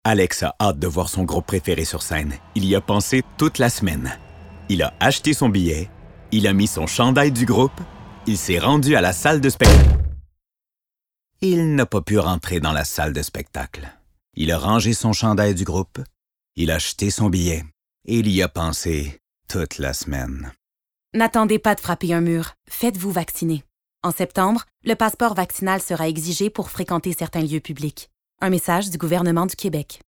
Alex a hâte de voir son groupe préféré sur scène. Il y a pensé toute la semaine. Il a acheté son billet, il a mis son chandail du groupe, il s'est rendu à la salle de spectacle. Il n'a pas pu rentrer dans la salle de spectacle. Il a rangé son chandail du groupe, il a acheté son billet et il y a pensé toute la semaine. N'attendez pas de frapper un mur. Faites-vous vacciner. En septembre, le passeport vaccinal sera exigé pour fréquenter certains lieux publics. Un message du gouvernement du Québec.